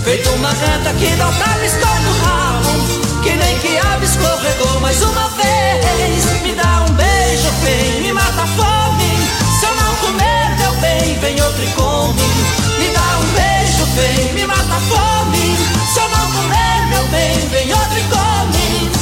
feito uma gata que dá o talo e escorre o rabo, que nem que a escorregou mais uma vez. Me dá um beijo, vem, me mata a fome. Se eu não comer, meu bem, vem outro e come. Me dá um beijo, vem, me mata a fome. Se eu não comer, meu bem, vem outro e come.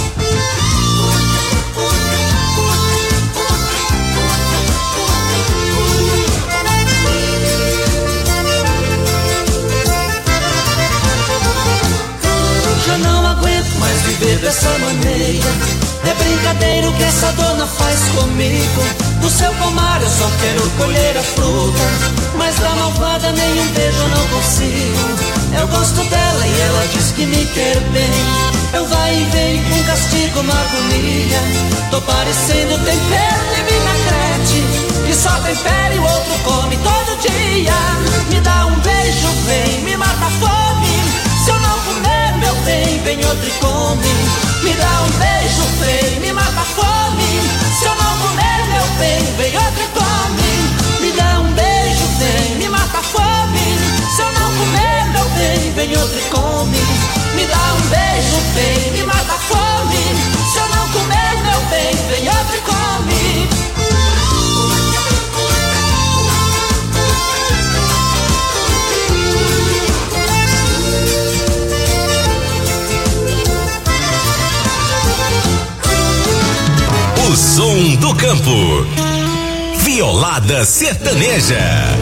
Já não aguento mais viver dessa maneira. É brincadeira o que essa dona faz comigo. Do seu pomar eu só quero colher a fruta, mas da malvada nenhum beijo eu não consigo. Eu gosto dela e ela diz que me quer bem. Eu vai e vem com castigo, uma agonia. Tô parecendo tempero de vinagrete, que só tempera e o outro come todo dia. Me dá um beijo, vem, me mata a fome. Se eu não comer, meu bem, vem outro e come. Me dá um beijo, vem, me mata a fome. Se eu não comer, meu bem, vem outro e come. Me dá um beijo, vem, me mata a fome. Se eu não comer, meu bem, vem outro e come. Me dá um beijo, vem, me mata a fome. Se eu não comer, meu bem, vem outro e come. O som do campo. Violada sertaneja.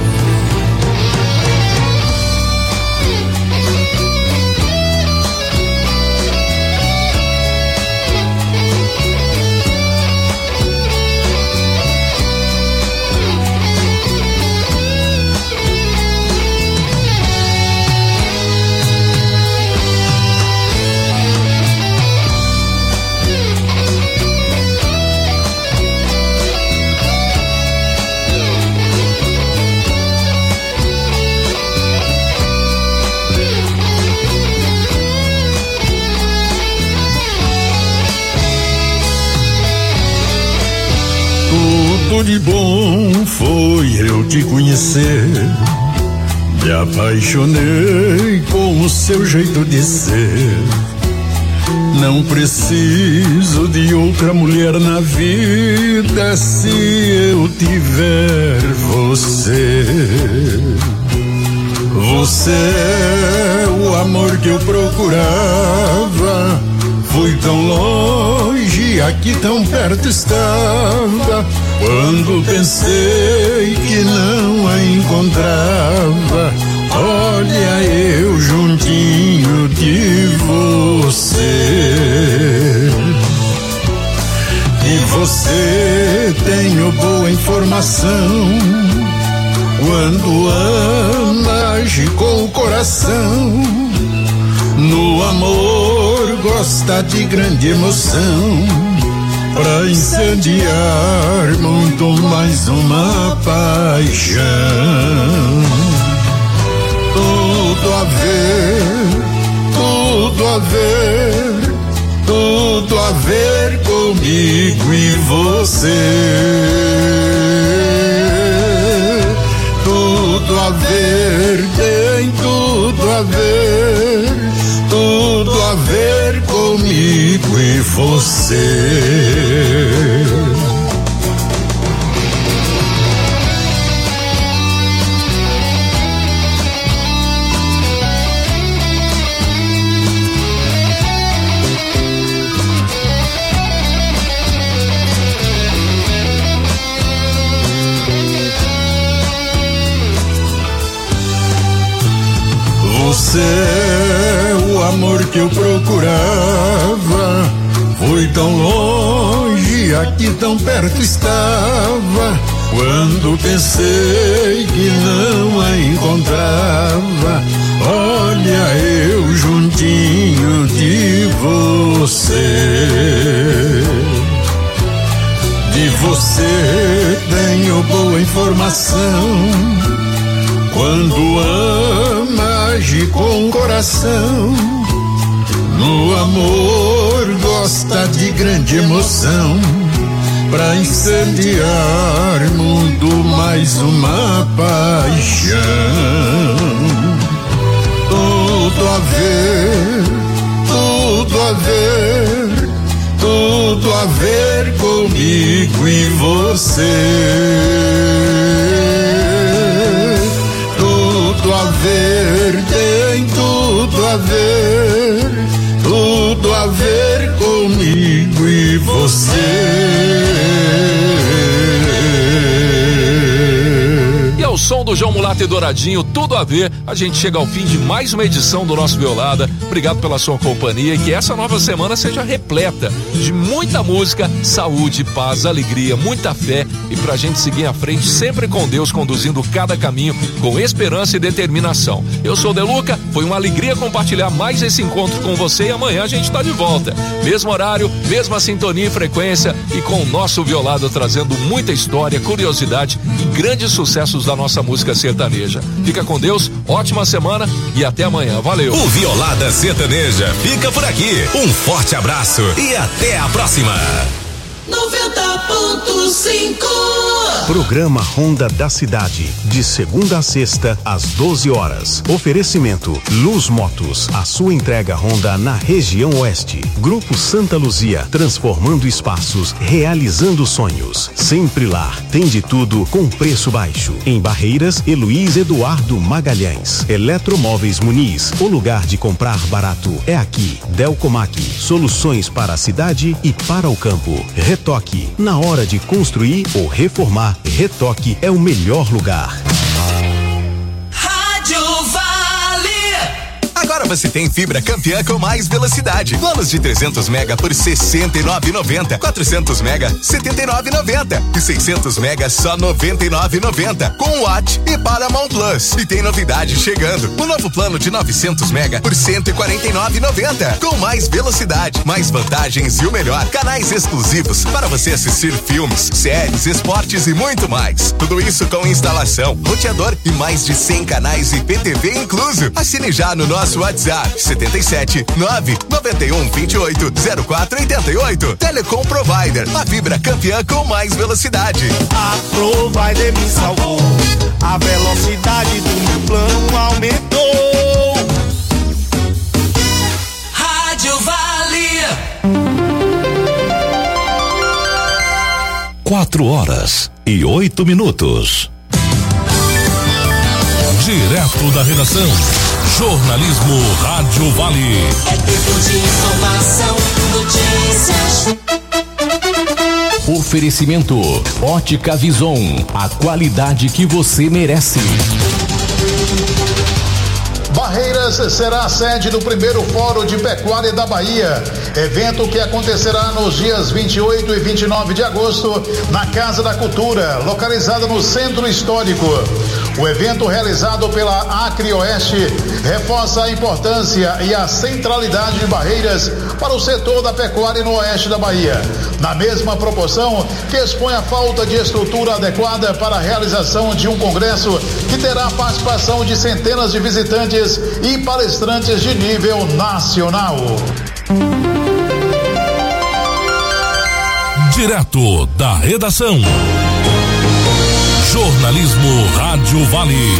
Tudo de bom foi eu te conhecer. Me apaixonei com o seu jeito de ser. Não preciso de outra mulher na vida se eu tiver você. Você é o amor que eu procurava. Fui tão longe, aqui tão perto estava. Quando pensei que não a encontrava, olha eu juntinho de você. De você tenho boa informação. Quando ama, age com o coração. No amor gosta de grande emoção, pra incendiar muito mais uma paixão. Tudo a ver, tudo a ver, tudo a ver comigo e você. Tudo a ver, tem tudo a ver, tudo a ver comigo e você. Você é o amor que eu procurava. Fui tão longe, aqui tão perto estava. Quando pensei que não a encontrava, olha eu juntinho de você. De você tenho boa informação. Quando ama, age com o coração. No amor gosta de grande emoção, pra incendiar muito mais uma paixão. Tudo a ver, tudo a ver, tudo a ver comigo e você. Tudo a ver, tem tudo a ver, tudo a ver comigo e você. E ao som do João Mulato e Douradinho, tudo a ver, a gente chega ao fim de mais uma edição do nosso Violada. Obrigado pela sua companhia e que essa nova semana seja repleta de muita música, saúde, paz, alegria, muita fé e pra gente seguir à frente sempre com Deus conduzindo cada caminho com esperança e determinação. Eu sou o Deluca, foi uma alegria compartilhar mais esse encontro com você e amanhã a gente tá de volta. Mesmo horário, mesma sintonia e frequência e com o nosso Violada trazendo muita história, curiosidade e grandes sucessos da nossa música sertaneja. Fica com Deus, ótima semana e até amanhã. Valeu! O Violada Sertaneja fica por aqui. Um forte abraço e até a próxima. 90.5 Programa Ronda da Cidade, de segunda a sexta, às 12 horas. Oferecimento Luz Motos, a sua entrega Honda na região oeste. Grupo Santa Luzia, transformando espaços, realizando sonhos. Sempre Lar, tem de tudo com preço baixo. Em Barreiras, Heloís Eduardo Magalhães. Eletromóveis Muniz, o lugar de comprar barato é aqui. Delcomac, soluções para a cidade e para o campo. Retoque, na hora de construir ou reformar, Retoque é o melhor lugar. Rádio Vale. Agora você tem fibra campeã com mais velocidade. Planos de 300 mega por R$ 69,90. 400 mega, R$ 79,90. E 600 mega, só R$ 99,90. Com Watt e Paramount Plus. E tem novidade chegando. O novo plano de 900 mega por R$ 149,90. Com mais velocidade, mais vantagens e o melhor. Canais exclusivos para você assistir filmes, séries, esportes e muito mais. Tudo isso com instalação, roteador e mais de 100 canais IPTV incluso. Assine já no nosso WhatsApp 77 991 28 0488. Telecom Provider, a fibra campeã com mais velocidade. A Provider me salvou, a velocidade do meu plano aumentou. Rádio Vale. 4h08. Direto da redação. Jornalismo Rádio Vale. É tempo de informação, notícias. Oferecimento Ótica Vison, a qualidade que você merece. Barreiras será a sede do primeiro Fórum de Pecuária da Bahia, evento que acontecerá nos dias 28 e 29 de agosto na Casa da Cultura, localizada no Centro Histórico. O evento, realizado pela Acre Oeste, reforça a importância e a centralidade de Barreiras para o setor da pecuária no oeste da Bahia, na mesma proporção que expõe a falta de estrutura adequada para a realização de um congresso que terá a participação de centenas de visitantes e palestrantes de nível nacional. Direto da redação. Jornalismo Rádio Vale.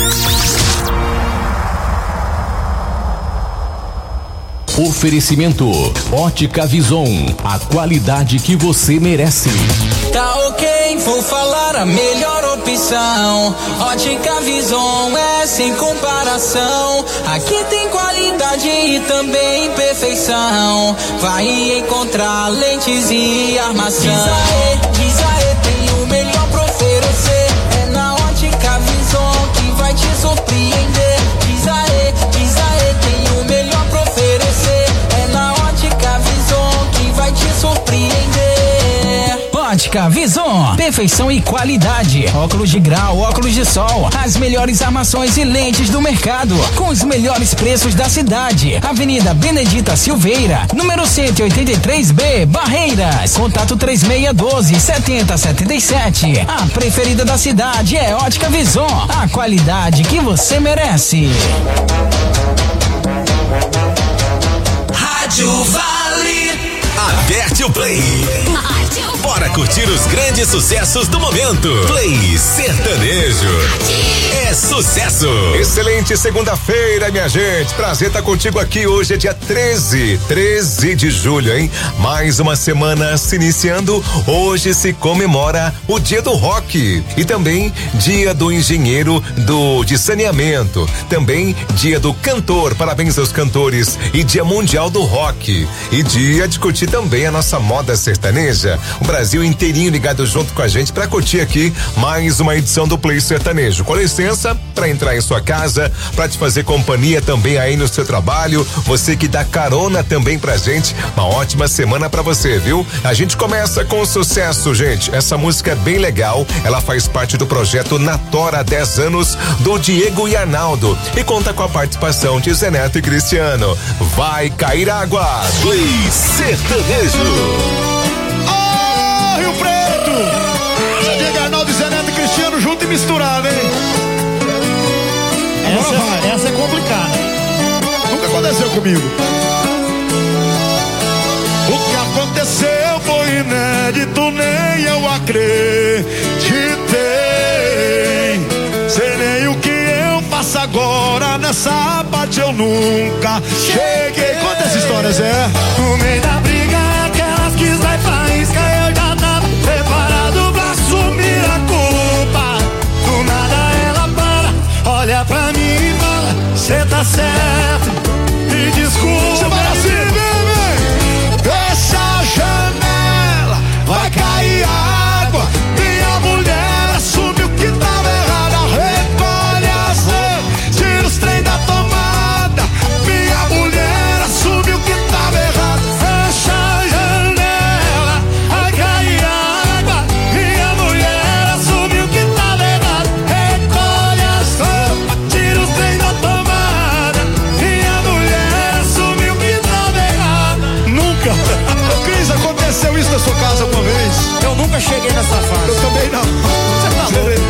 Oferecimento Ótica Vison, a qualidade que você merece. Tá ok, vou falar a melhor opção. Ótica Vison é sem comparação. Aqui tem qualidade e também perfeição. Vai encontrar lentes e armação. Diz aê, tem o melhor pra oferecer. É na Ótica Vison que vai te surpreender. Diz aê, tem o melhor pra oferecer. É na Ótica Vison que vai te surpreender. Ótica Vison, perfeição e qualidade. Óculos de grau, óculos de sol, as melhores armações e lentes do mercado, com os melhores preços da cidade. Avenida Benedita Silveira, número 183B, Barreiras. Contato 3612-7077. A preferida da cidade é Ótica Vison, a qualidade que você merece. Rádio Vale. Aperte o play. Bora curtir os grandes sucessos do momento. Play Sertanejo. É sucesso. Excelente segunda-feira, minha gente. Prazer estar contigo aqui. Hoje é dia 13 de julho, hein? Mais uma semana se iniciando. Hoje se comemora o dia do rock e também dia do engenheiro de saneamento. Também dia do cantor. Parabéns aos cantores. E dia mundial do rock. E dia de curtir também a nossa moda sertaneja. O Brasil inteirinho ligado junto com a gente para curtir aqui mais uma edição do Play Sertanejo. Com licença, para entrar em sua casa, para te fazer companhia também aí no seu trabalho. Você que dá carona também pra gente. Uma ótima semana pra você, viu? A gente começa com sucesso, gente. Essa música é bem legal. Ela faz parte do projeto Na Tora há 10 anos do Diego e Arnaldo e conta com a participação de Zé Neto e Cristiano. Vai cair água. Play Sertanejo. Oh, Rio Preto! Diego, Arnaldo e Zé Neto e Cristiano junto e misturado, hein? Essa é complicada. Nunca aconteceu comigo. O que aconteceu foi inédito, nem eu acreditei. Sei nem o que eu faço agora, nessa parte eu nunca cheguei. Conta essa história, Zé. No meio da briga, aquelas que sai faísca, eu já tava preparado pra assumir a culpa. Do nada ela para, olha pra mim e fala: cê tá certo, me desculpa. Brasil, bebê! Essa janela vai cair água. Minha mulher assumiu que tava errada. Recolhe a sede, tira os trem da tomada. Minha mulher assumiu que tava errada. Essa janela vai cair água. Minha mulher assumiu que tava errado. Recolhe as roupas, tira os trem da tomada. Minha mulher assumiu que tava errado. Nunca. Ô, Cris, aconteceu isso na sua casa uma vez? Eu nunca cheguei nessa fase. Eu também não. Você tá louco?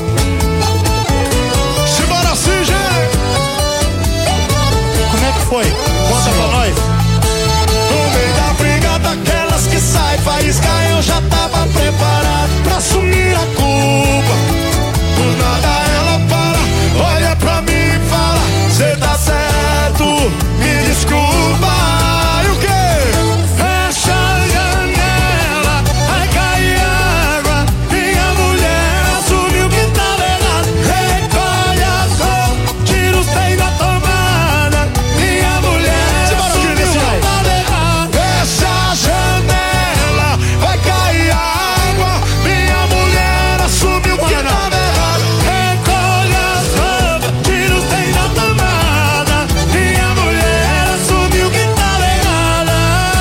Simbora assim, gente. Como é que foi? Conta pra nós. No meio da briga daquelas que sai faísca, eu já tava preparado pra assumir a culpa. Do nada ela para, olha pra mim e fala: cê tá certo, me desculpa. E o quê? Fecha a janela, vai cair água. Minha mulher assumiu que tava errado. Recolhe as roupas, tira os trem da tomada. Minha mulher assumiu que tava errado. Fecha a janela, vai cair água. Minha mulher assumiu que tava errado. Recolhe as roupas, tira os trem da tomada. Minha mulher assumiu que tava errada.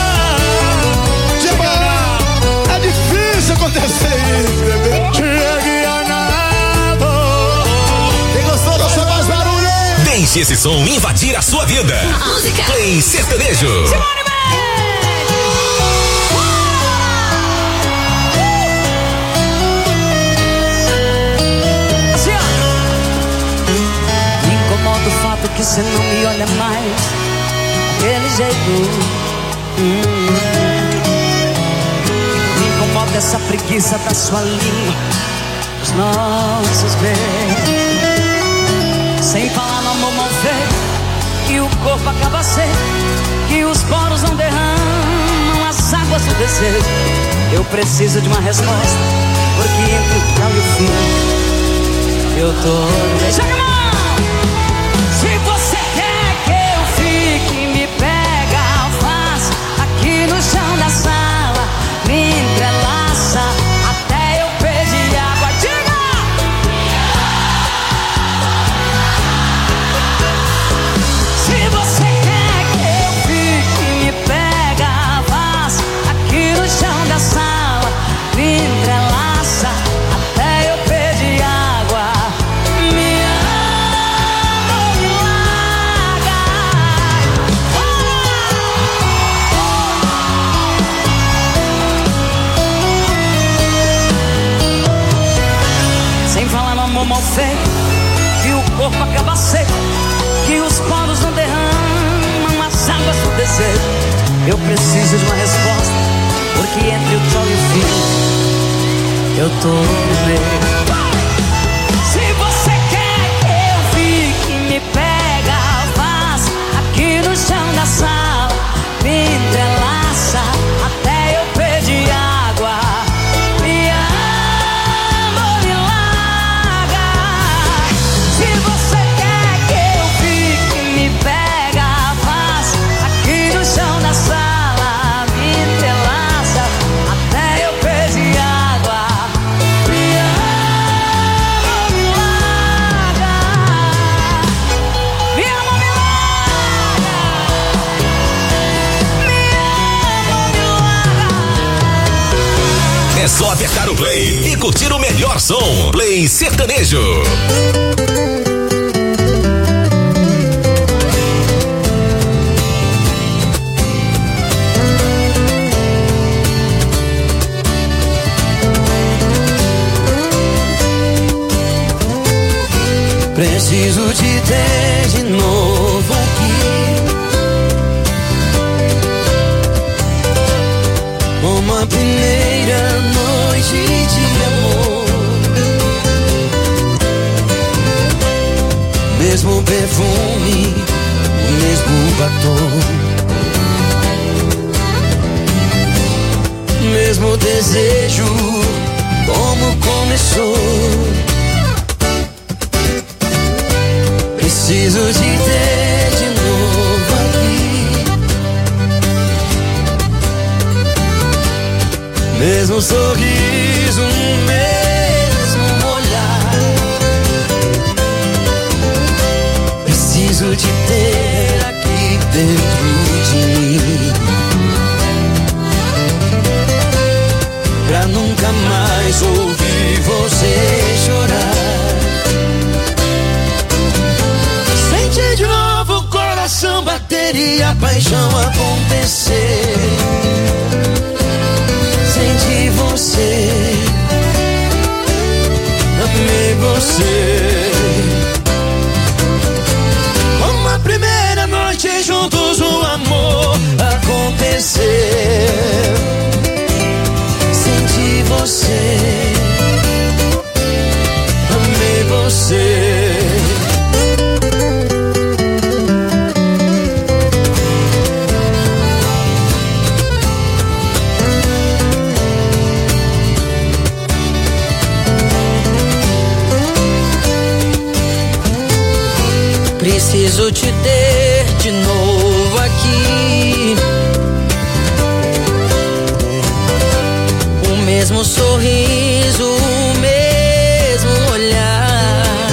É difícil acontecer isso, bebê. Diego e Arnaldo. Quem gostou, deixa mais barulho. Deixe esse som invadir a sua vida. Play Sertanejo. Me incomoda o fato que você não me olha mais daquele jeito. Me incomoda essa preguiça da sua língua, os nossos beijos. Sem falar no amor mal feito, que o corpo acaba seco, que os poros não derramam as águas do desejo. Eu preciso de uma resposta, porque entre o tal e o fim eu tô... Joga a mão! Se você quer que eu fique, me pega fácil aqui no chão da sala, me entrelaça até eu pedir água. Diga! Se você quer que eu fique, me pega fácil aqui no chão da sala, me entrelaça até eu pedir água. Me ama ou me larga. Sem falar no amor mal feito, que o corpo acaba seco, que os poros não derramam as águas do desejo. Eu preciso de uma resposta, porque entre o tchau e o fim eu tô no meio. Se você quer que eu fique, me pega, faz aqui no chão da sala, me entrelaça até eu pedir água. Me ama, me larga. Se você quer que eu fique, me pega, faz aqui no chão da sala, me entrelaça até eu pedir água. Me ama, me larga. Me ama, me larga. Me ama, me larga. É só apertar o play e curtir o melhor som. Play Sertanejo. Preciso te ter de novo aqui, como a primeira noite de amor. Mesmo perfume, o mesmo batom, mesmo desejo, como começou. Preciso te ter de novo aqui, mesmo sorriso, mesmo olhar. Preciso te ter aqui dentro de mim, pra nunca mais ouvir você chorar. Sentir de novo o coração bater e a paixão acontecer. Senti você, amei você, como a primeira noite juntos o amor aconteceu. Senti você, amei você. Preciso te ter de novo aqui, o mesmo sorriso, o mesmo olhar.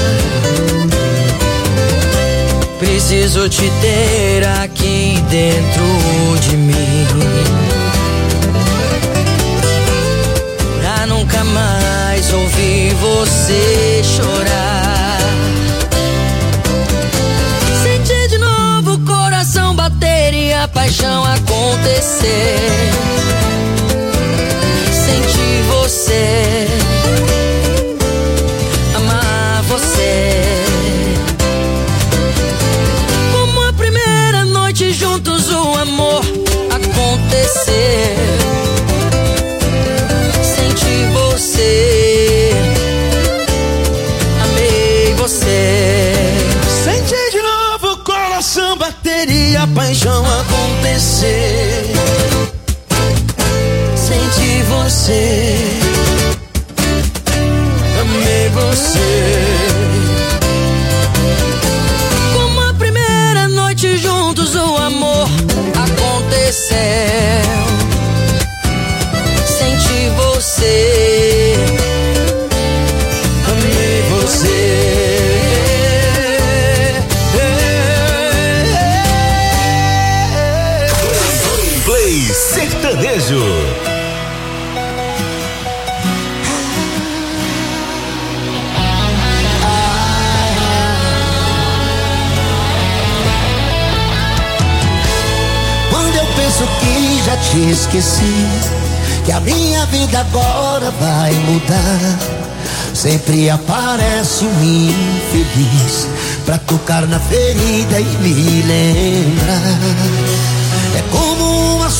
Preciso te ter aqui dentro de mim, pra nunca mais ouvir você chorar. Bater e a paixão acontecer. Sentir você, amar você, como a primeira noite juntos o amor acontecer. Sentir você, amei você. Sentir de novo o coração bater e a paixão acontecer. Senti você, amei você, como a primeira noite juntos o amor aconteceu. Senti você, amei você. Sertanejo. Quando eu penso que já te esqueci, que a minha vida agora vai mudar, sempre aparece um infeliz pra tocar na ferida e me lembrar. É como uma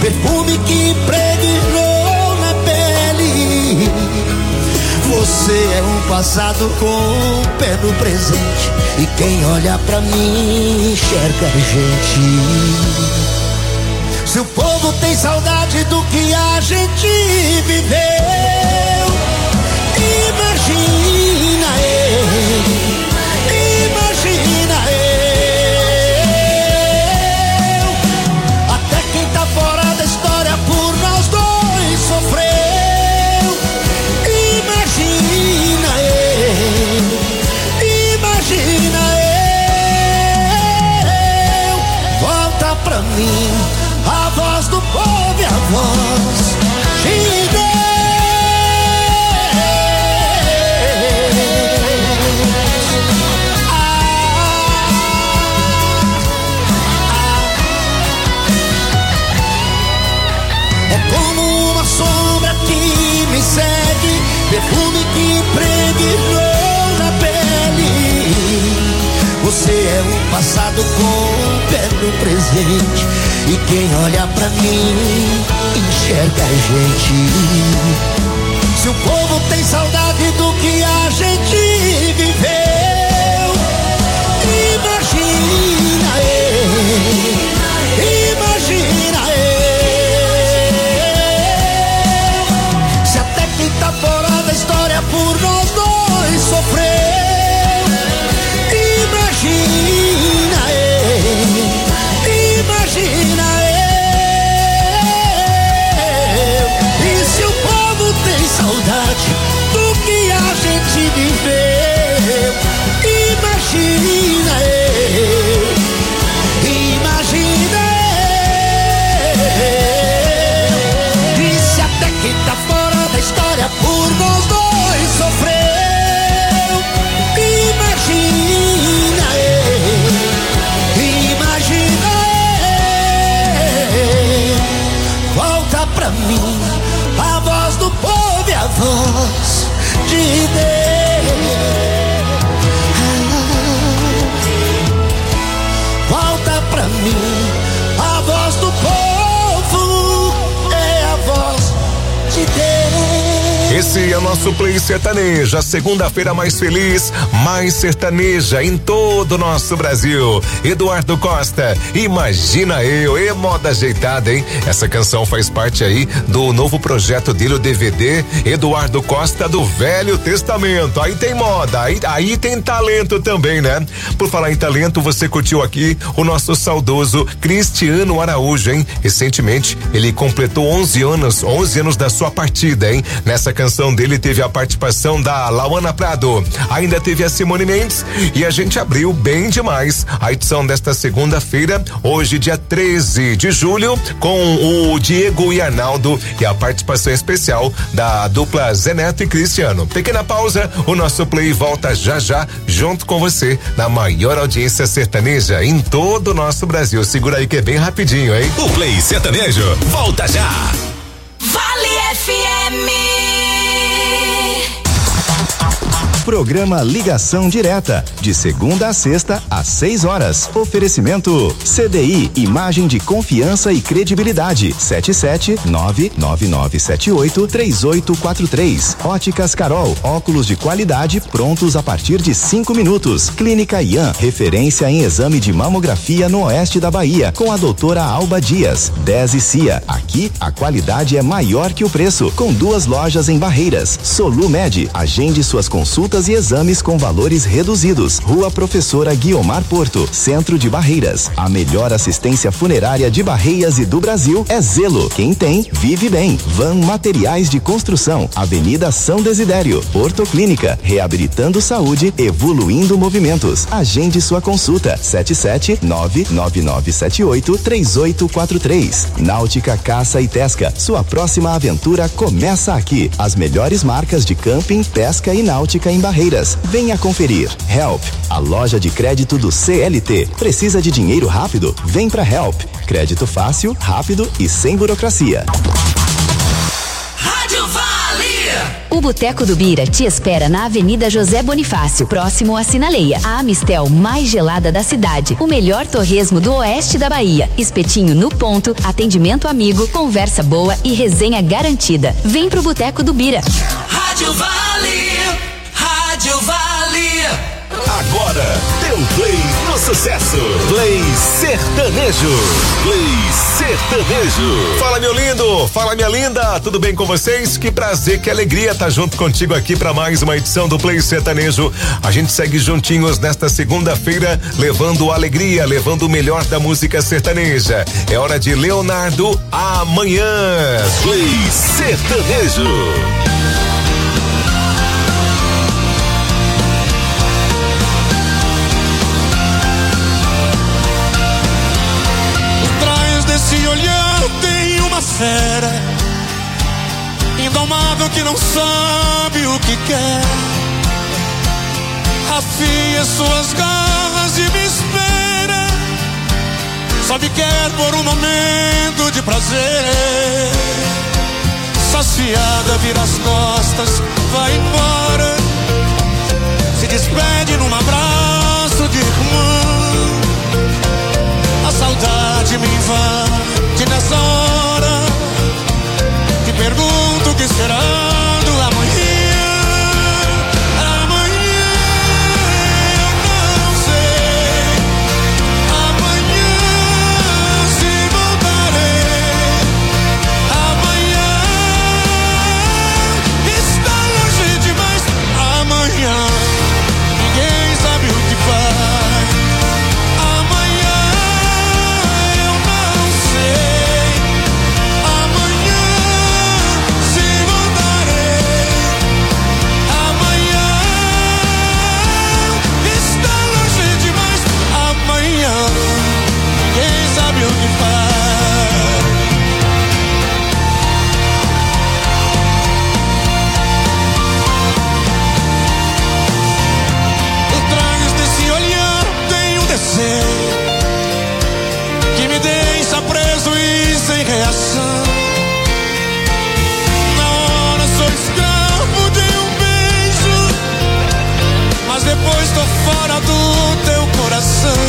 perfume que impregnou na pele. Você é um passado com o pé no presente, e quem olha pra mim enxerga a gente. Se o povo tem saudade do que a gente viveu, imagina eu, imagina eu. Até quem tá fora da história por nós dois sofreu. Imagina eu, imagina eu. Volta pra mim a voz do povo e a voz de Deus. É como uma sombra que me segue, perfume que impregnou na pele. Você é um passado com o pé no presente, e quem olha pra mim enxerga a gente. Se o povo tem saudade do que a gente viveu, imagina eu, imagina eu. Se até quem tá fora da história por nós dois sofreu, imagina eu, imagina eu. E se o povo tem saudade do que a gente viveu, imagina eu, imagina eu. E se até quem tá fora da história por nós dois sofreu, imagina eu, imagina eu. Volta pra mim a voz do povo e a voz de Deus. Volta pra mim a voz do povo, é a voz de Deus. Esse é o nosso Play Sertaneja, segunda-feira mais feliz, mais sertaneja em todo o nosso Brasil. Eduardo Costa, imagina eu, e moda ajeitada, hein? Essa canção faz parte aí do novo projeto dele, o DVD Eduardo Costa do Velho Testamento. Aí tem moda, aí tem talento também, né? Por falar em talento, você curtiu aqui o nosso saudoso Cristiano Araújo, hein? Recentemente ele completou 11 anos da sua partida, hein? Nessa canção dele teve a participação da Lauana Prado, ainda teve a Simone Mendes, e a gente abriu bem demais a edição desta segunda-feira, hoje dia 13 de julho, com o Diego e Arnaldo e a participação especial da dupla Zé Neto e Cristiano. Pequena pausa, o nosso Play volta já já junto com você na maior audiência sertaneja em todo o nosso Brasil. Segura aí que é bem rapidinho, hein? O Play Sertanejo volta já. Vale FM. Programa Ligação Direta, de segunda a sexta, às 6 horas. Oferecimento CDI, imagem de confiança e credibilidade. 77999783843. Óticas Carol, óculos de qualidade prontos a partir de 5 minutos. Clínica Ian, referência em exame de mamografia no oeste da Bahia, com a doutora Alba Dias. 10 e Cia, aqui a qualidade é maior que o preço, com 2 lojas em Barreiras. Solumed, agende suas consultas e exames com valores reduzidos. Rua Professora Guiomar Porto, Centro de Barreiras. A melhor assistência funerária de Barreiras e do Brasil é Zelo. Quem tem, vive bem. Van Materiais de Construção, Avenida São Desidério. Porto Clínica, reabilitando saúde, evoluindo movimentos. Agende sua consulta. 77999783843. Náutica Caça e Pesca, sua próxima aventura começa aqui. As melhores marcas de camping, pesca e náutica em Barreiras. Venha conferir. Help, a loja de crédito do CLT. Precisa de dinheiro rápido? Vem pra Help. Crédito fácil, rápido e sem burocracia. Rádio Vale. O Boteco do Bira te espera na Avenida José Bonifácio, próximo à Sinaleia. A Amistel mais gelada da cidade. O melhor torresmo do oeste da Bahia. Espetinho no ponto, atendimento amigo, conversa boa e resenha garantida. Vem pro Boteco do Bira. Rádio Vale, Rádio Vale. Agora, deu play no sucesso. Play sertanejo. Play sertanejo. Fala, meu lindo. Fala, minha linda. Tudo bem com vocês? Que prazer, que alegria estar junto contigo aqui para mais uma edição do Play Sertanejo. A gente segue juntinhos nesta segunda-feira, levando alegria, levando o melhor da música sertaneja. É hora de Leonardo Amanhã. Play sertanejo. Esse olhar tem uma fera indomável que não sabe o que quer. Afia suas garras e me espera. Só me quer por um momento de prazer. Saciada, vira as costas, vai embora. Se despede num abraço de irmã. A saudade me invade nessa hora. Te pergunto o que será do amanhã. Amanhã eu não sei. Amanhã se voltarei. Amanhã está longe demais. Amanhã ninguém sabe o que faz. Que me deixa preso e sem reação. Na hora sou escravo de um beijo, mas depois tô fora do teu coração.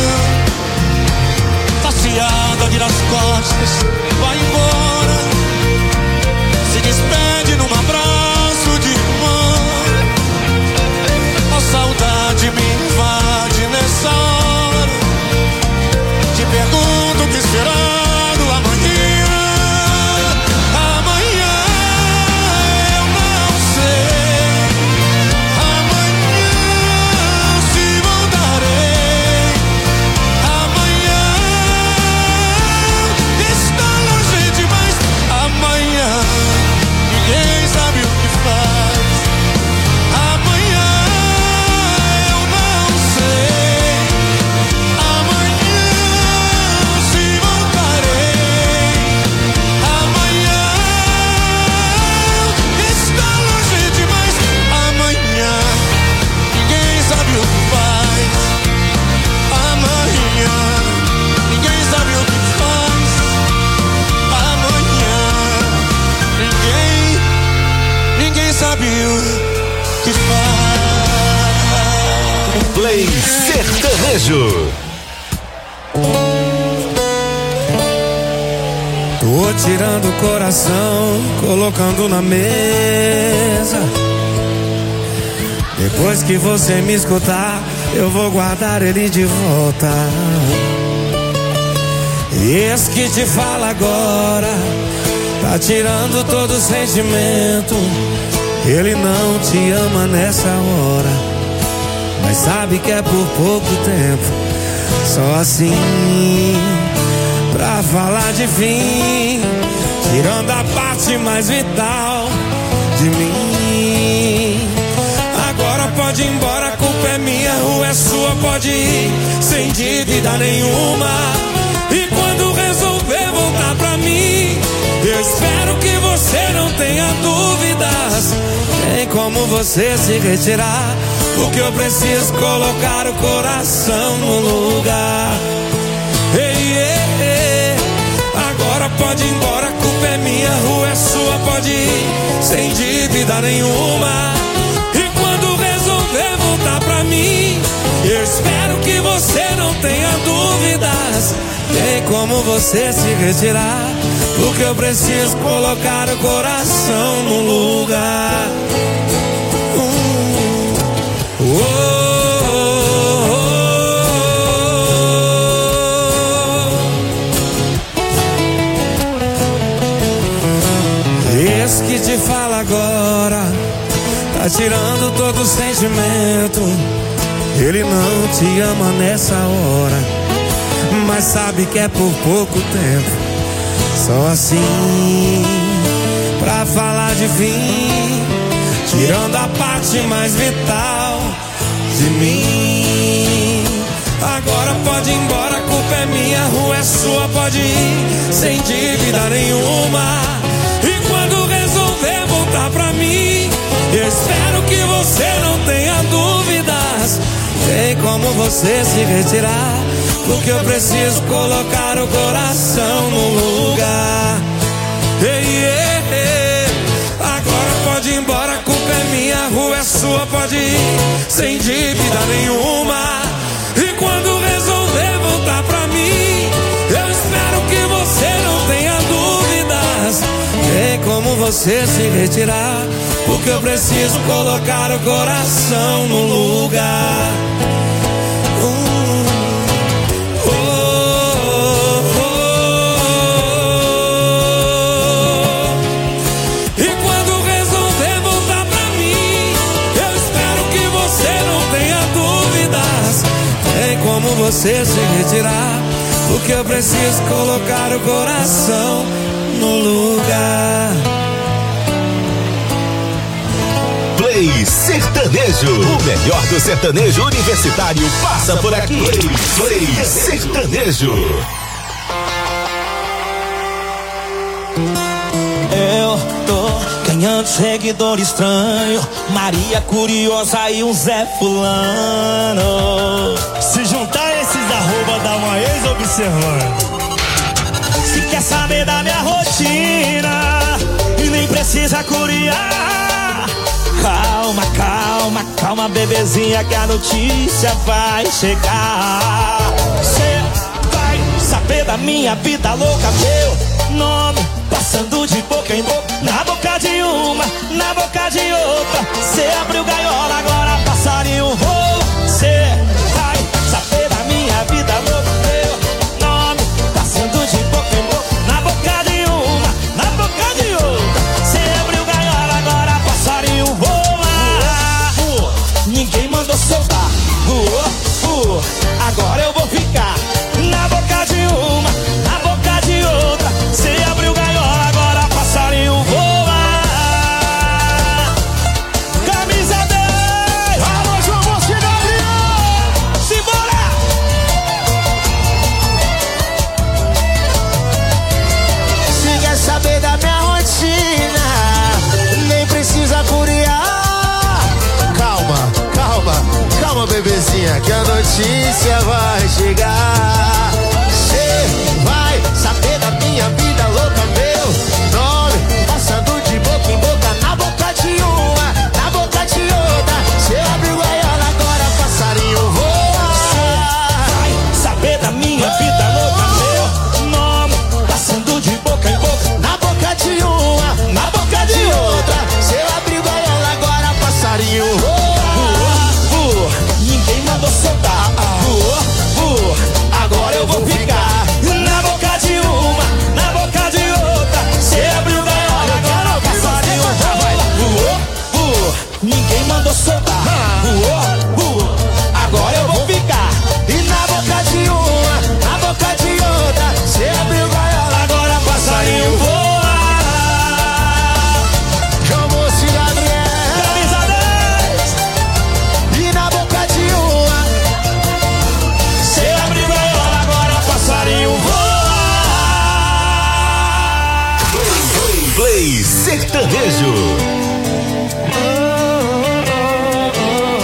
Saciada, vira as costas, vai embora. Se despede num abraço de irmã. A saudade me invade nessa hora. Te pergunto o que será do amanhã. Amanhã eu não sei. Amanhã se voltarei. Amanhã está longe demais. Amanhã ninguém sabe o que faz. Amanhã eu não sei. Amanhã se voltarei. Amanhã está longe demais. Amanhã ninguém sabe o que faz. Amanhã ninguém sabe o que faz. Amanhã ninguém sabe o que faz. Play sertanejo. Tô tirando o coração, colocando na mesa. Depois que você me escutar, eu vou guardar ele de volta. E esse que te fala agora tá tirando todo o sentimento. Ele não te ama nessa hora, mas sabe que é por pouco tempo. Só assim, pra falar de fim, tirando a parte mais vital de mim. Agora pode ir embora, a culpa é minha, a rua é sua, pode ir sem dívida nenhuma. E quando resolver voltar pra mim, eu espero que você não tenha dúvidas. Tem como você se retirar, porque eu preciso colocar o coração no lugar. Ei, ei, ei. Agora pode ir embora, a culpa culpa é minha, rua é sua, pode ir sem dívida nenhuma. E quando resolver voltar pra mim, eu espero que você não tenha dúvidas. Tem como você se retirar, porque eu preciso colocar o coração no lugar. Esse que te fala agora tá tirando todo o sentimento. Ele não te ama nessa hora, mas sabe que é por pouco tempo. Só assim pra falar de fim, tirando a parte mais vital de mim. Agora pode ir embora, a culpa é minha, a rua é sua, pode ir sem dívida nenhuma. E quando resolver voltar pra mim, eu espero que você não tenha dúvidas. Tem como você se retirar, porque eu preciso colocar o coração no lugar. Agora pode ir embora, a culpa é minha, a rua é sua, pode ir sem dívida nenhuma. E quando resolver voltar pra mim, eu espero que você não tenha dúvidas. Tem como você se retirar, porque eu preciso colocar o coração no lugar. E quando resolver voltar pra mim, eu espero que você não tenha dúvidas. Tem como você se retirar, porque eu preciso colocar o coração no lugar. Play Sertanejo, o melhor do sertanejo universitário passa por aqui. Play Sertanejo. Eu tô ganhando seguidor estranho, Maria curiosa e um Zé fulano. Se juntar esses arroba dá uma ex-observando. Se quer saber da minha rotina e nem precisa curiar, calma, calma, calma, bebezinha, que a notícia vai chegar. Cê vai saber da minha vida louca, meu nome passando de boca em boca, na boca de uma, na boca de outra. Cê abriu gaiola, agora passarinho voa. Cê vai saber da minha vida louca, meu nome passando de boca em boca, na boca de uma, na boca de outra. Cê abriu gaiola, agora passarinho voa. Ninguém mandou soltar, agora eu vou ficar na boca de uma, na boca de outra. Cê abriu gaiola, agora passarinho voa. Camisa 10, alô João Bosco e Gabriel, simbora! Se quer saber da minha rotina, nem precisa curiar. Calma, calma, calma, bebezinha, que a notícia vai chegar. Cê vai saber da minha vida louca, meu nome passando de boca em boca, na boca de uma, na boca de outra. Cê abriu gaiola, agora passarinho voa. Cê vai saber da minha vida louca, meu nome passando de boca em boca, na boca de uma, na boca de outra. Cê abriu gaiola, agora passarinho voa. Ninguém mandou soltar, agora eu vou ficar na boca de uma, na boca de outra. Cê abriu gaiola, agora passarinho voa. Ninguém mandou soltar, agora eu vou ficar e na boca de uma, na boca de outra. Cê abriu gaiola, agora passarinho voa. João Bosco e Gabriel, Camisa 10, e na boca de uma. cê abriu gaiola, agora passarinho voa. Play Sertanejo.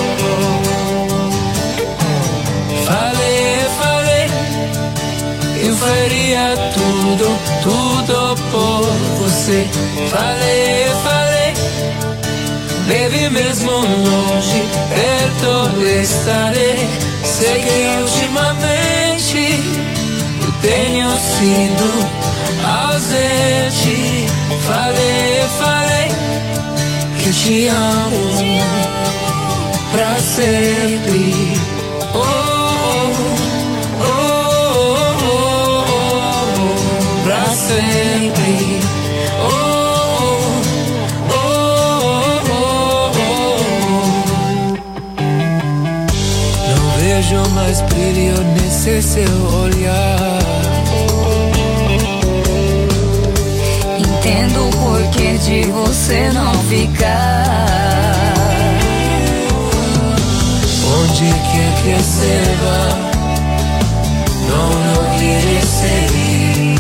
Falei, Eu faria tudo, tudo por você. Falei, baby, mesmo longe, perto estarei. Sei que ultimamente eu tenho sido ausente. Falei que te amo pra sempre. Oh, oh, oh, oh, oh, oh, pra sempre. Oh, oh, oh, oh, oh. Não vejo mais brilho nesse seu olhar. Entendo o porquê de você não ficar. Onde quer que você vá, não querer seguir.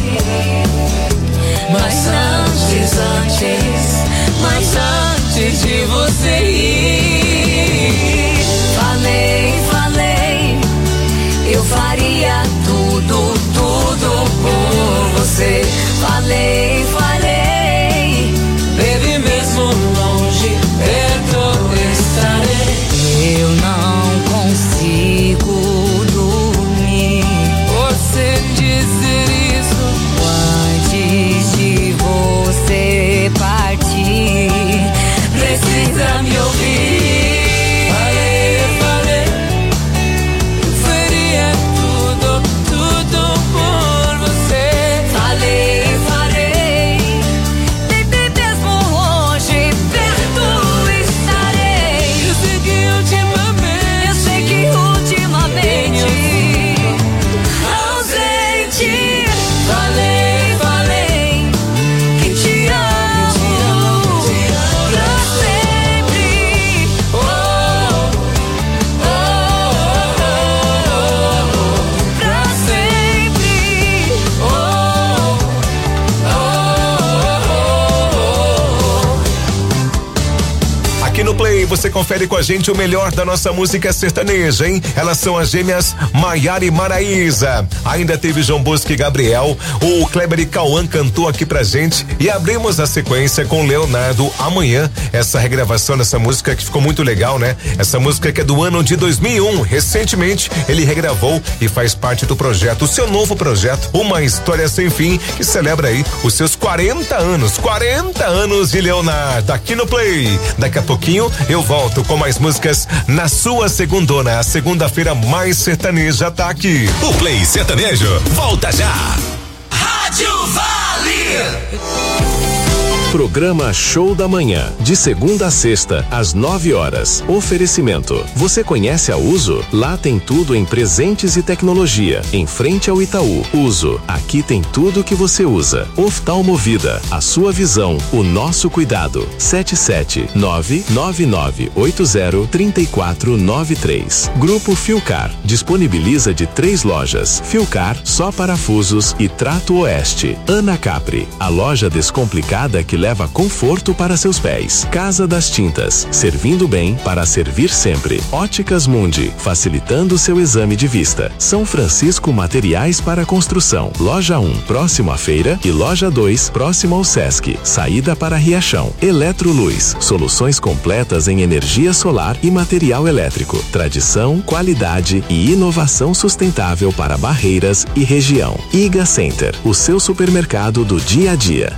Mas antes de você ir, falei, eu faria tudo, tudo por você. Falei, baby, mesmo longe, perto estarei. Eu não consigo dormir. Você dizer isso antes de você partir. Precisa me ouvir. Falei, eu faria tudo, tudo por você. Falei, baby, mesmo longe, perto estarei. Eu sei que ultimamente ausente. Falei que te amo pra sempre. Oh, oh, oh, oh, oh, Pra sempre. oh, oh. Aqui no Play você confere com a gente o melhor da nossa música sertaneja, hein? Elas são as gêmeas Maiara e Maraísa. Ainda teve João Bosco e Gabriel. O Kleber e Cauã cantou aqui pra gente. E abrimos a sequência com Leonardo Amanhã. Essa regravação dessa música que ficou muito legal, né? Essa música que é do ano de 2001. Recentemente ele regravou e faz parte do projeto, o seu novo projeto, Uma História Sem Fim, que celebra aí os seus 40 anos. 40 anos de Leonardo aqui no Play. Daqui a pouquinho eu volto com mais músicas na sua segundona. A segunda-feira mais sertaneja tá aqui. O Play Sertanejo volta já. Rádio Vale. Programa Show da Manhã, de segunda a sexta, às 9 horas. Oferecimento. Você conhece a Uso? Lá tem tudo em presentes e tecnologia. Em frente ao Itaú. Uso. Aqui tem tudo o que você usa. Oftalmovida. A sua visão. O nosso cuidado. 77999803493. Grupo Filcar. Disponibiliza de 3 lojas. Filcar, só parafusos e Trato Oeste. Ana Capri. A loja descomplicada que leva conforto para seus pés. Casa das Tintas, servindo bem para servir sempre. Óticas Mundi, facilitando seu exame de vista. São Francisco Materiais para Construção. Loja 1, próximo à feira, e Loja 2, próximo ao Sesc. Saída para Riachão. Eletroluz, soluções completas em energia solar e material elétrico. Tradição, qualidade e inovação sustentável para Barreiras e região. Iga Center, o seu supermercado do dia a dia.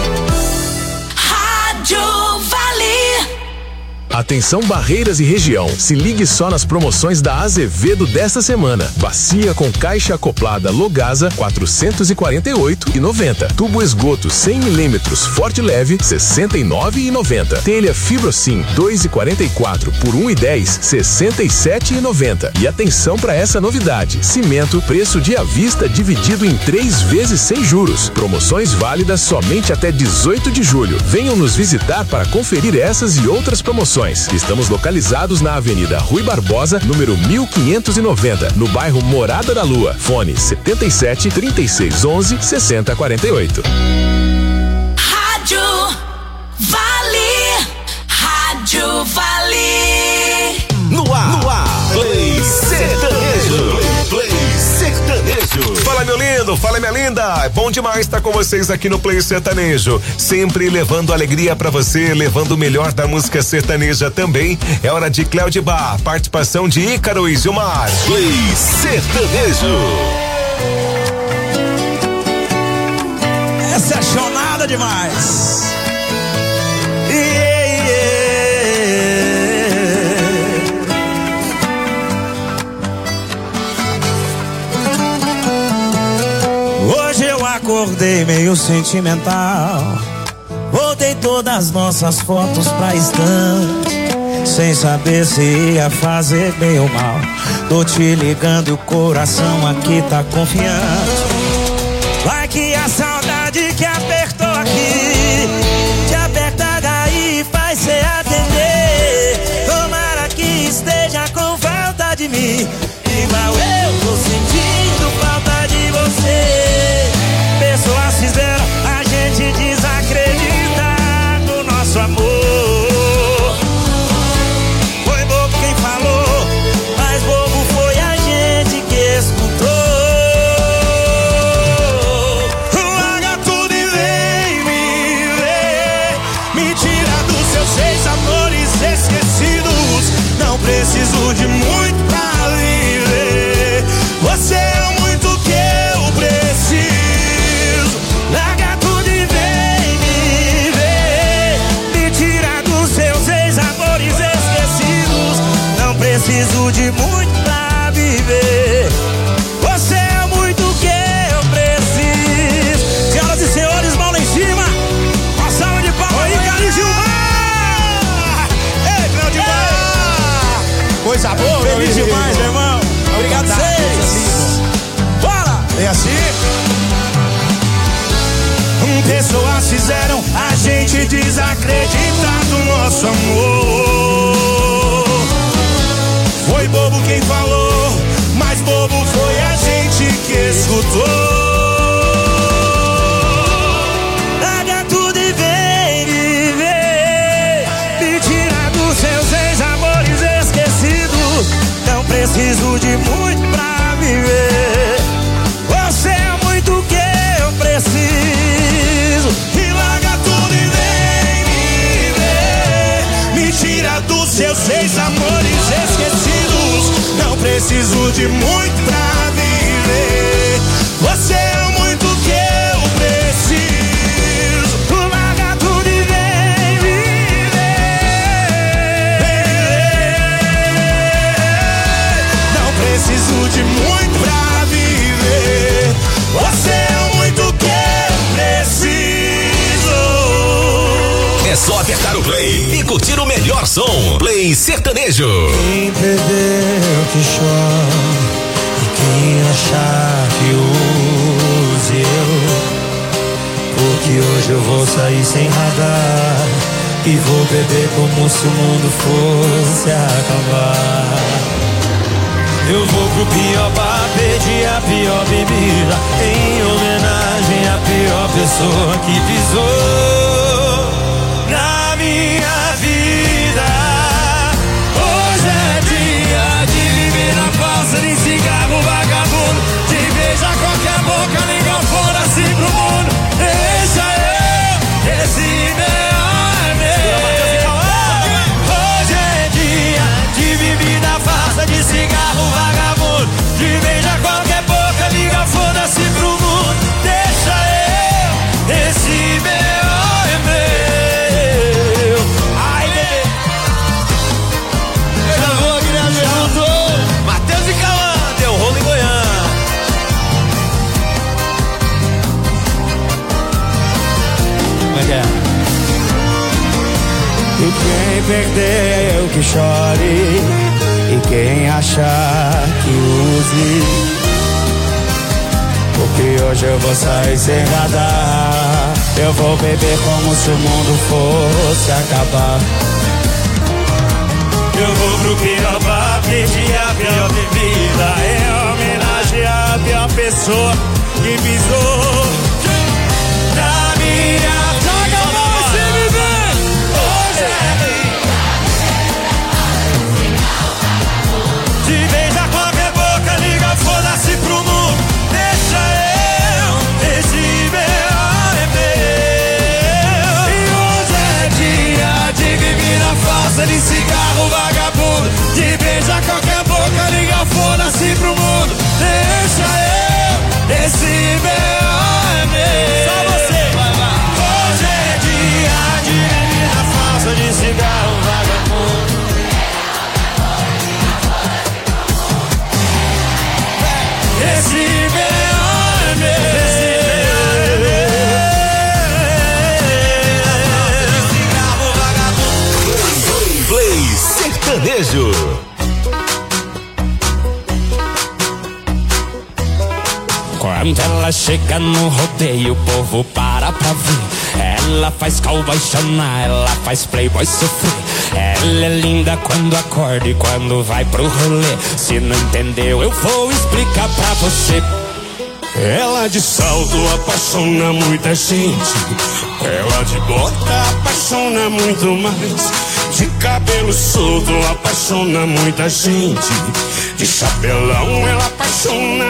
Atenção Barreiras e região, se ligue só nas promoções da Azevedo desta semana. Bacia com caixa acoplada Logasa 448,90. Tubo esgoto 100 mm forte leve 69,90. Telha Fibrocin 2,44 por 1,10 67,90. E atenção para essa novidade: cimento preço de à vista dividido em 3 vezes sem juros. Promoções válidas somente até 18 de julho. Venham nos visitar para conferir essas e outras promoções. Estamos localizados na Avenida Rui Barbosa, número 1590, no bairro Morada da Lua. Fone 77 36 11 60 48. Rádio Vale. Rádio Vale. No ar. Play Sertanejo. Play Sertanejo. Fala, meu meu lindo, fala minha linda, é bom demais estar com vocês aqui no Play Sertanejo, sempre levando alegria pra você, levando o melhor da música sertaneja também. É hora de Cléo Bar, participação de Ícaro e Gilmar. Play Sertanejo. Essa é chonada demais. Hoje eu acordei meio sentimental. Botei todas as nossas fotos pra estante, sem saber se ia fazer bem ou mal. Tô te ligando e o coração aqui tá confiante. Vai que a saudade que apertou aqui te aperta daí e faz cê atender. Tomara que esteja com falta de mim, igual eu tô sentindo falta de você. Pessoas fizeram a gente desacreditar no nosso amor. Foi bobo quem falou, mas bobo foi a gente que escutou. Larga tudo e vem me ver, me tira dos seus 6 amores esquecidos. Não preciso de muito pra viver, você é muito que eu preciso. Larga tudo e vem me ver, me tira dos seus ex-amores esquecidos. Não preciso de muito pra viver, você é muito que eu preciso. Senhoras e senhores, mão lá em cima, uma salva de palmas aí, Cari Gilmar. Ei, Cléo Gilmar, coisa boa, feliz demais, meu irmão. Obrigado vocês. Bora! É assim? Pessoas fizeram a gente desacreditar do nosso amor. Foi bobo quem falou, mas bobo foi a gente que escutou. Larga tudo e vem viver, me tira dos seus ex-amores esquecidos. Não preciso de muito pra viver, você é muito que eu preciso. E larga tudo e vem me ver, me tira dos seus ex-amores esquecidos. Não preciso de muito pra viver, você é muito que eu preciso. Larga tudo e vem me ver, não preciso de muito pra viver, você é muito que eu preciso. É só apertar o play e curtir o melhor som. Play Sertanejo. Quem perdeu que chora, e quem achar que use eu, porque hoje eu vou sair sem radar e vou beber como se o mundo fosse acabar. Eu vou pro pior bar, pedir a pior bebida, em homenagem à pior pessoa que pisou na minha vida. Hoje é dia de viver na falsa, de cigarro vagabundo, de beijar qualquer boca, ligar foda-se pro mundo. Deixa eu, esse meu meu. Hoje é dia de bebida falsa, de cigarro vagabundo, de beijar qualquer boca, ligar foda-se pro mundo. Deixa eu, esse meu é meu. Ai, eu já vou aqui, né, junto. Matheus e Cauã, deu rolo em Goiânia. Como é que é? E quem perdeu que chore, e quem achar que use, porque hoje eu vou sair sem radar. Eu vou beber como se o mundo fosse acabar. Eu vou pro pior bar, pedir a pior bebida, em homenagem à pior pessoa que pisou na minha vida. Hoje é de beijar qualquer boca, liga foda-se pro mundo. Deixa eu, sertanejo. Quando ela chega no rodeio, o povo para pra ver. Ela faz cowboy chorar, ela faz playboy sofrer. Ela é linda quando acorda e quando vai pro rolê. Se não entendeu, eu vou explicar pra você. Ela de salto apaixona muita gente. Ela de bota apaixona muito mais. De cabelo solto apaixona muita gente. De chapelão ela apaixona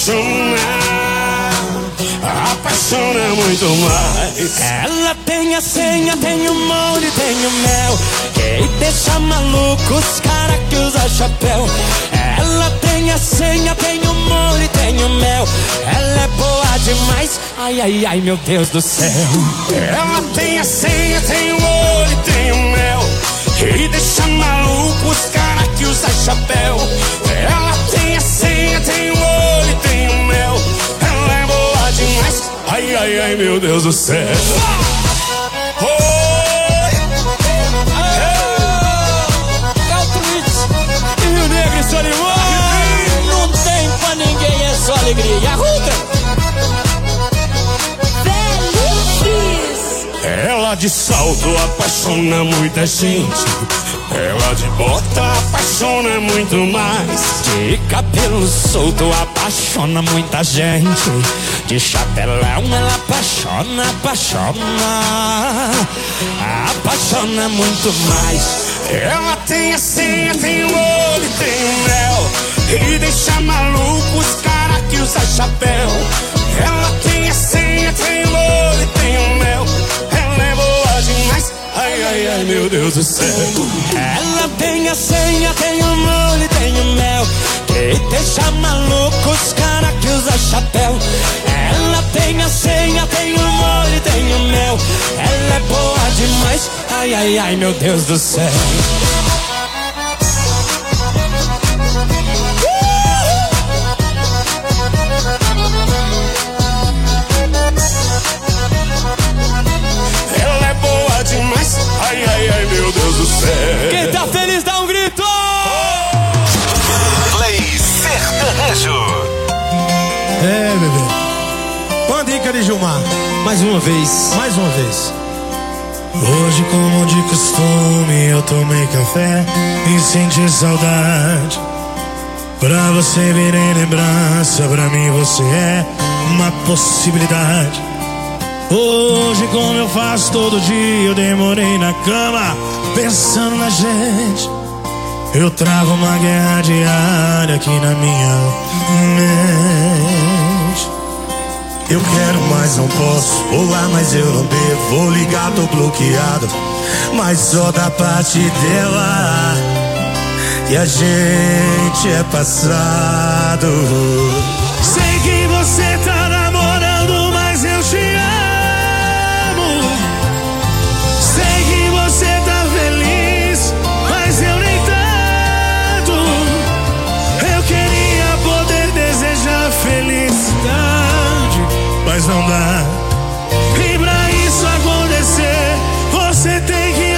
muito mais. Ela tem a senha, tem o molho, tem o mel, que deixa maluco os cara que usa chapéu. Ela tem a senha, tem o molho, tem o mel. Ela é boa demais, ai, ai, ai, meu Deus do céu. Ela tem a senha, tem o molho, tem o mel, que deixa maluco os cara que usa chapéu. Ela tem a senha, tem o olho, tem o mel. Ela é boa demais, ai, ai, ai, meu Deus do céu. Caltruiz e Rio Negro e Solimão. Não tem pra ninguém, é só alegria. Arruda! Ela de salto apaixona muita gente. Ela de bota apaixona muito mais. De cabelo solto apaixona muita gente. De chapelão ela apaixona muito mais. Ela tem a senha, tem o olho, tem o mel, e deixa maluco os cara que usa chapéu. Ela tem a senha, tem o olho, tem o mel. Ela é boa demais, ai, ai, ai, meu Deus do céu. Ela tem a senha, tem o molho, tem o mel, que deixa maluco os cara que usa chapéu. Ela tem a senha, tem o molho, tem o mel. Ela é boa demais, ai, ai, ai, meu Deus do céu. Ela é boa demais, ai, ai, ai, meu Deus do céu. Quem tá feliz dá um grito. Play sertanejo. É, bebê. Uma dica de Gilmar. Mais uma vez. Hoje, como de costume, eu tomei café e senti saudade. Pra você vir em lembrança, pra mim você é uma possibilidade. Hoje, como eu faço todo dia, eu demorei na cama pensando na gente. Eu travo uma guerra diária aqui na minha mente. Eu quero, mas não posso. Pular, mas eu não devo. Vou ligar, tô bloqueado, mas só da parte dela. E a gente é passado. Sei que você tá namorando, mas eu te amo. Sei que você tá feliz, mas eu nem tanto. Eu queria poder desejar felicidade, mas não dá. E pra isso acontecer, você tem que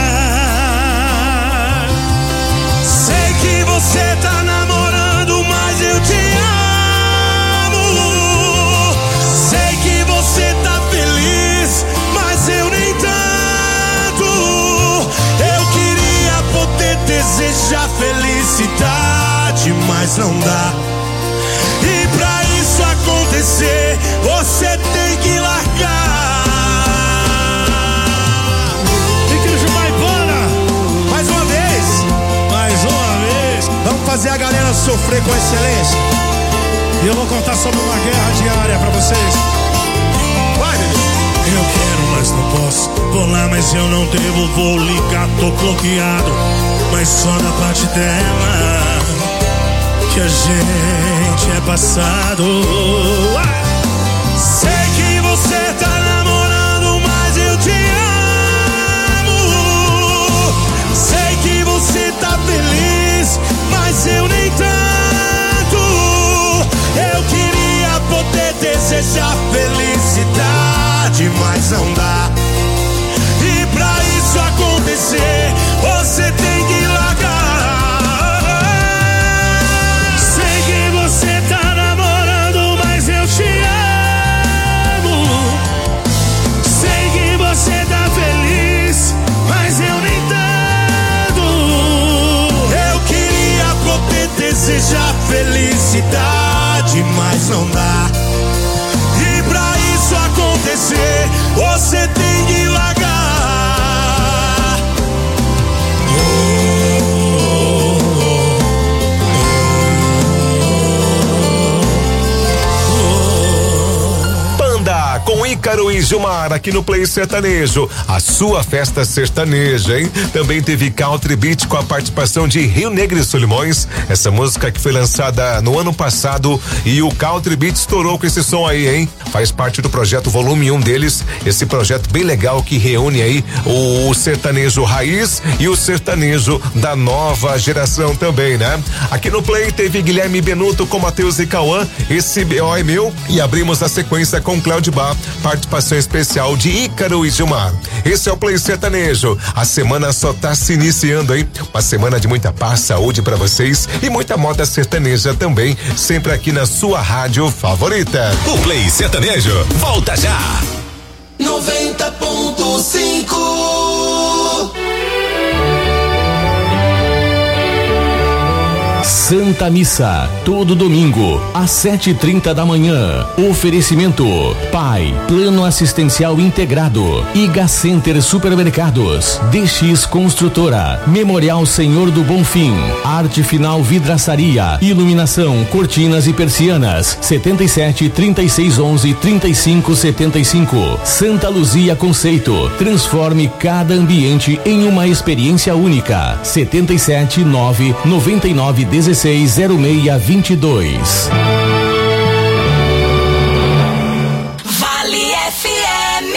largar. Sei que você tá namorando, mas eu te amo. Sei que você tá feliz, mas eu nem tanto. Eu queria poder desejar felicidade, mas não dá. E pra isso acontecer, você tem que largar. Igreja Maipana, mais uma vez. Vamos fazer a galera sofrer com excelência. E eu vou contar sobre uma guerra diária pra vocês. Vai, bebê. Eu quero, mas não posso. Vou lá, mas eu não devo. Vou ligar, tô bloqueado, mas só da parte dela. Que a gente é passado. Sei que você tá namorando, mas eu te amo. Sei que você tá feliz, mas eu nem tanto. Eu queria poder desejar felicidade, mas não dá. E pra isso acontecer, você tem que largar. mas não dá. E pra isso acontecer, você tem que largar. Com Ícaro e Gilmar aqui no Play Sertanejo, a sua festa sertaneja, hein? Também teve Country Beat com a participação de Rio Negro e Solimões, essa música que foi lançada no ano passado e o Country Beat estourou com esse som aí, hein? Faz parte do projeto Volume 1 deles, esse projeto bem legal que reúne aí o sertanejo raiz e o sertanejo da nova geração também, né? Aqui no Play teve Guilherme Benuto com Matheus e Cauã, esse B.O. é meu, e abrimos a sequência com Cláudio Bar, participação especial de Ícaro e Gilmar. Esse é o Play Sertanejo. A semana só tá se iniciando, hein? Uma semana de muita paz, saúde pra vocês e muita moda sertaneja também, sempre aqui na sua rádio favorita. O Play Sertanejo volta já. 90.5 Santa Missa, todo domingo, às 7h30 da manhã. Oferecimento: Pai, Plano Assistencial Integrado, Iga Center Supermercados, DX Construtora, Memorial Senhor do Bonfim, Arte Final Vidraçaria, Iluminação, Cortinas e Persianas, 77 36 11 35 75. Santa Luzia Conceito, transforme cada ambiente em uma experiência única. 77 9 99 16 0622. Vale FM.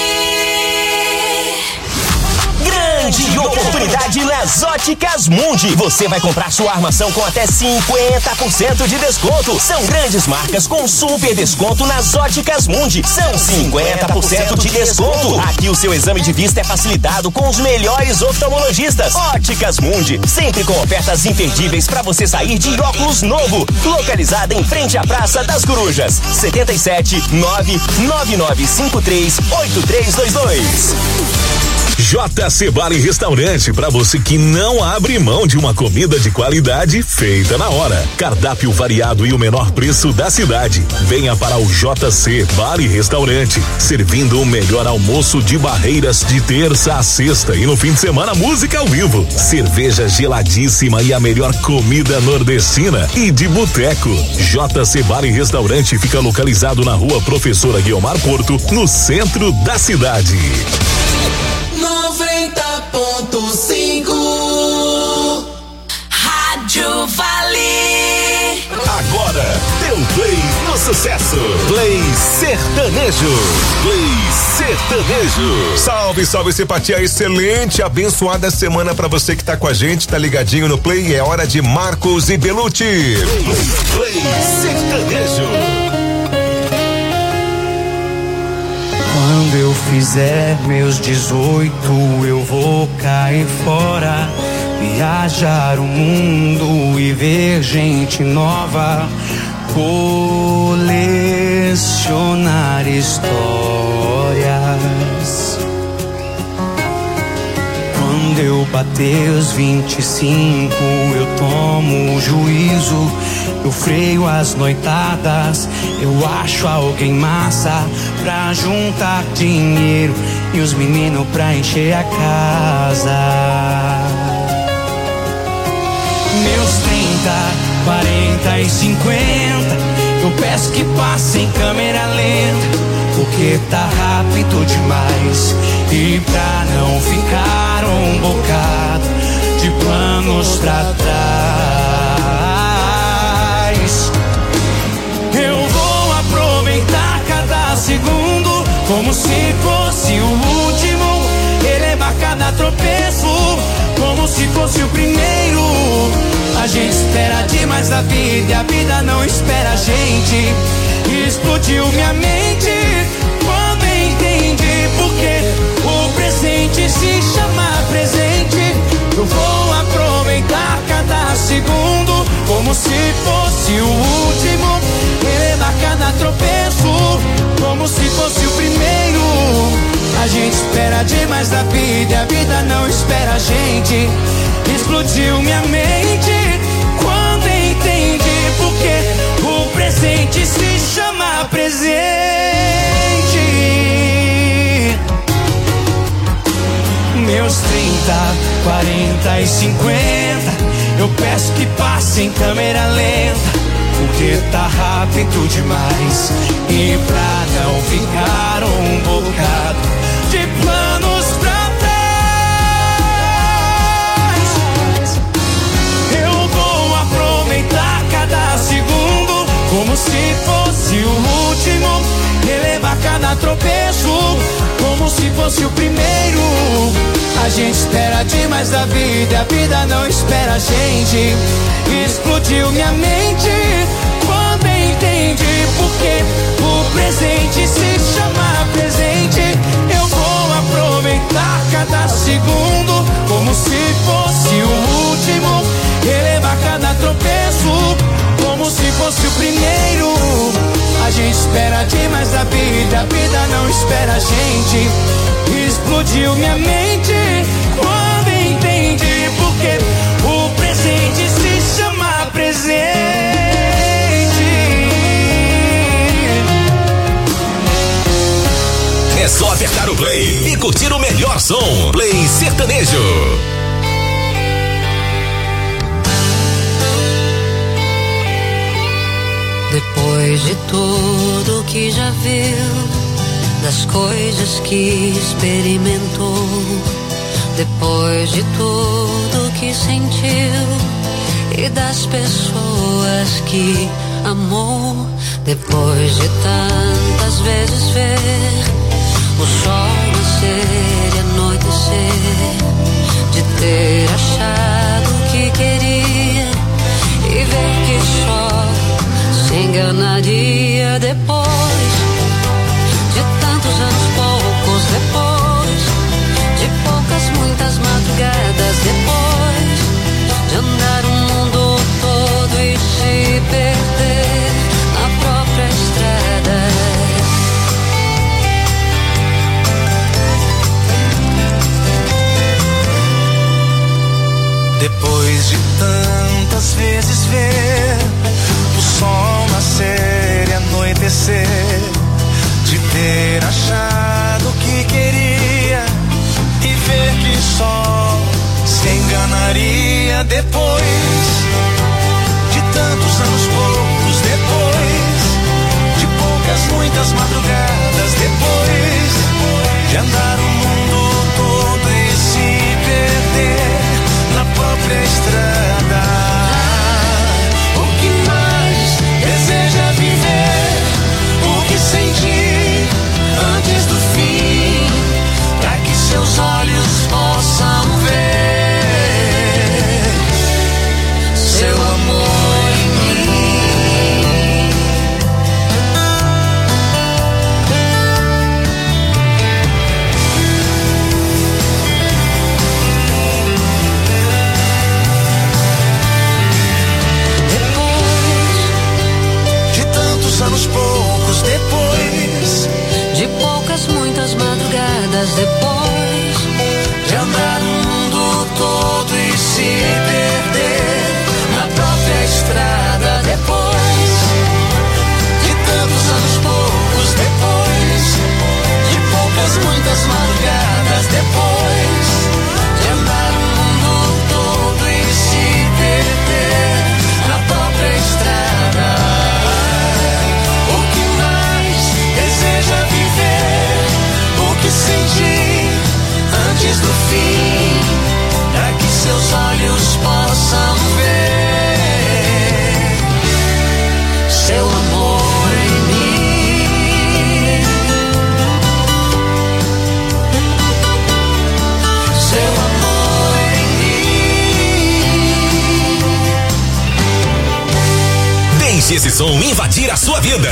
Grande oportunidade nas Óticas Mundi. Você vai comprar sua armação com até 50% de desconto. São grandes marcas com super desconto nas Óticas Mundi. São 50% de desconto. Aqui o seu exame de vista é facilitado com os melhores oftalmologistas. Óticas Mundi, sempre com ofertas imperdíveis para você sair de óculos novo. Localizada em frente à Praça das Corujas. 77 99953 8322. JC Bar e Restaurante, para você que não abre mão de uma comida de qualidade feita na hora. Cardápio variado e o menor preço da cidade. Venha para o JC Bar e Restaurante, servindo o melhor almoço de Barreiras de terça a sexta e no fim de semana música ao vivo. Cerveja geladíssima e a melhor comida nordestina e de boteco. JC Bar e Restaurante fica localizado na Rua Professora Guiomar Porto, no centro da cidade. 90.5 Rádio Vale. Agora, teu play no sucesso. Play Sertanejo. Play Sertanejo. Salve, salve, simpatia. Excelente, abençoada semana pra você que tá com a gente, tá ligadinho no Play. É hora de Marcos e Belucci. Play Sertanejo. Quando eu fizer meus 18, eu vou cair fora, viajar o mundo e ver gente nova, colecionar histórias. Quando eu bater os 25, eu tomo juízo, eu freio as noitadas, eu acho alguém massa pra juntar dinheiro e os meninos pra encher a casa. Meus 30, 40 e 50, eu peço que passe em câmera lenta, porque tá rápido demais. E pra não ficar um bocado de planos pra trás, eu vou aproveitar cada segundo como se fosse o último, elevar cada tropeço como se fosse o primeiro. A gente espera demais da vida e a vida não espera a gente. Explodiu minha mente quando entendi porque o presente se chama presente. Eu vou aproveitar cada segundo como se fosse o último, elevar cada tropeço como se fosse o primeiro. A gente espera demais da vida e a vida não espera a gente. Explodiu minha mente quando entendi porque o presente se 40 e 50. Eu peço que passe em câmera lenta, porque tá rápido demais. E pra não ficar um bocado de planos pra trás, eu vou aproveitar cada segundo como se fosse o último, relevar cada tropeço como se fosse o primeiro. A gente espera demais da vida, a vida não espera a gente. Explodiu minha mente quando entendi porque o presente se chama presente. Eu vou aproveitar cada segundo como se fosse o último, relevar cada tropeço como se fosse o primeiro. A gente espera demais da vida, a vida não espera a gente. Explodiu minha mente quando entendi porque o presente se chama presente. É só apertar o play e curtir o melhor som. Play Sertanejo. Depois de tudo que já viu, das coisas que experimentou, depois de tudo que sentiu e das pessoas que amou, depois de tantas vezes ver o sol nascer e anoitecer, de ter achado que queria e ver que só se enganaria, depois de tantos anos, poucos depois, de poucas, muitas madrugadas, depois de andar o mundo todo e se perder na própria estrada. Depois de tantas vezes ver o sol nascer e anoitecer, de ter achado que queria e ver que só se enganaria, depois de tantos anos, poucos depois, de poucas, muitas madrugadas, depois de andar o mundo todo e se perder na própria estrada. O que mais deseja viver, o que sentir antes do fim, para que seus olhos possam ver seu amor em mim. Depois de tantos anos, poucos depois, de poucas, muitas madrugadas, depois de andar o mundo todo e se perder na própria estrada, depois de tantos anos, poucos depois, de poucas, muitas madrugadas, depois de andar o mundo todo e se perder na própria estrada. O que mais deseja viver, o que sentir antes do fim, para que seus olhos possam ver seu amor em mim, seu amor em mim. Deixe esse som invadir a sua vida.